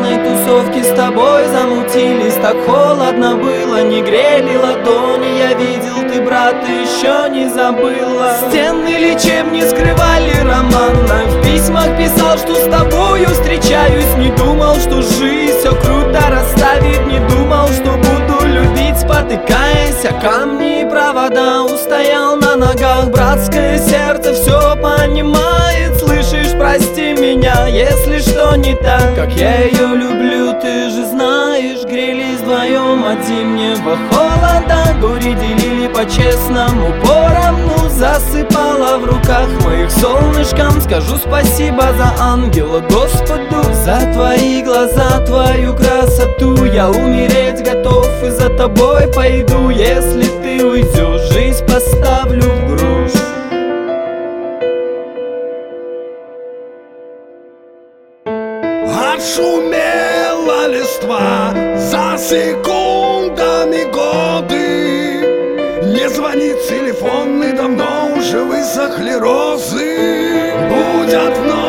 пьяной тусовке с тобой замутились. Так холодно было, не грели ладони. Я видел, ты, брат, ты еще не забыла. Стены лечебни скрывали романа. В письмах писал, что с тобою встречаюсь. Не думал, что жизнь все круто расставит. Не думал, что буду любить, спотыкаясь о камни и провода. Устоял на ногах, братское сердце все понимает. Слышишь, прости меня, если что не так, как я ее люблю, ты же знаешь. Грелись вдвоем от зимнего холода, горе делили по-честному поровну. Засыпала в руках моих солнышком. Скажу спасибо за ангела Господу, за твои глаза, твою красоту. Я умереть готов и за тобой пойду. Если ты уйдешь, жизнь поставлю в груш. Отшумела листва за секундами годы. Не звонит телефон, и давно уже высохли розы. Будят вновь